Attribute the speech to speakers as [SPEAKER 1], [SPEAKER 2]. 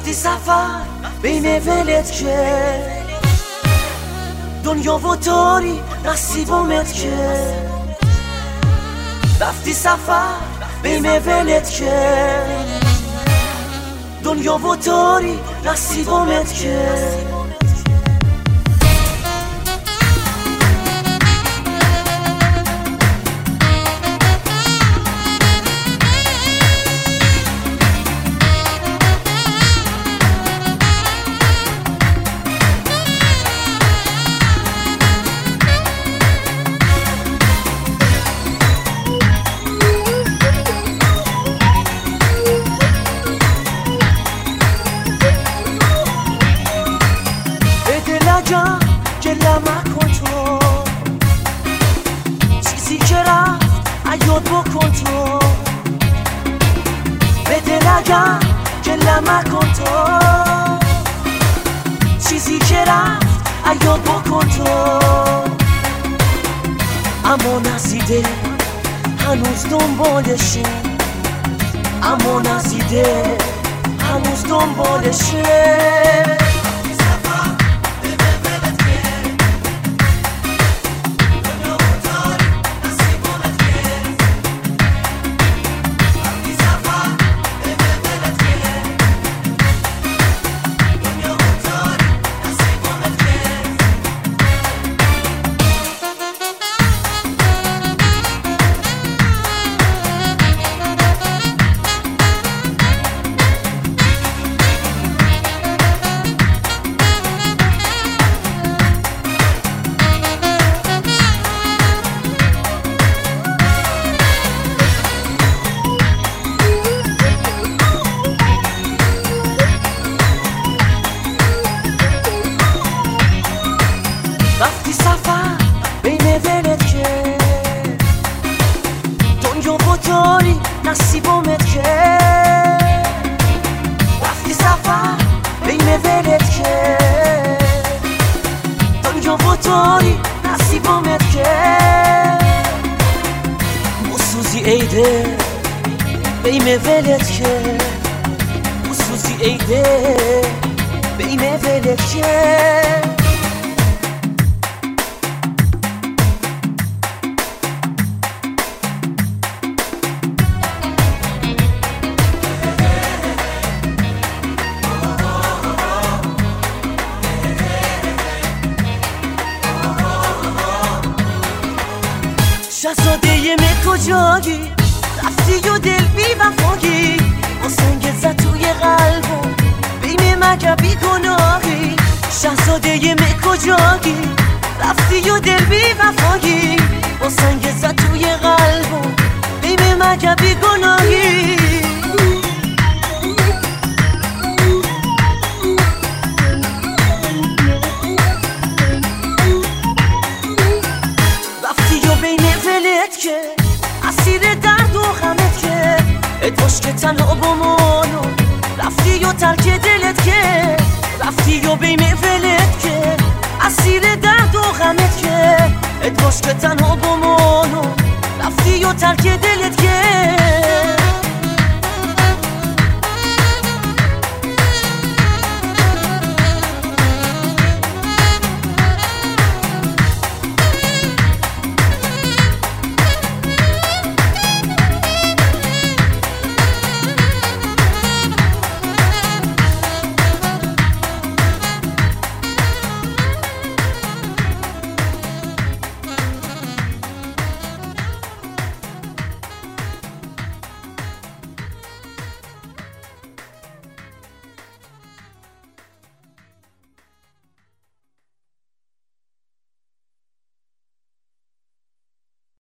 [SPEAKER 1] رفتی سفر بین ولت که دنیا و داری نصیبمت که رفتی سفر بین ولت که دنیا و داری نصیبمت که گله مکن تو چیزی که رفت یاد بکن تو به دل اگر گله مکن تو چیزی که رفت یاد بکن تو اما نزیده هنوز دنبالشی اما نزیده هنوز دنبالشی رفتی سفر بین ولت که دنیا و داری نصیبمت که رفتی سفر بین ولت که دنیا و داری نصیبمت که بسوزی ایده بین ولت که بسوزی ایده بین ولت که شهزاده کجایی رفتی و دل بی وفایی با سنگ زد توی قلبم بین مگه بی گناهی شهزاده کجایی رفتی و دل بی وفایی با سنگ زد توی قلبم بین مگه بی گناهی که اسیر درد و غمت که ادواش که تنها بمانو رفتی و ترک دلت که رفتی و بین ولت که اسیر درد و غمت که ادواش که تنها بمانو رفتی و ترک دلت که